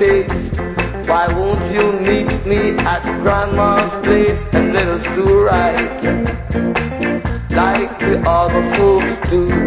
face. Why won't you meet me at Grandma's place and let us do right like the other folks do?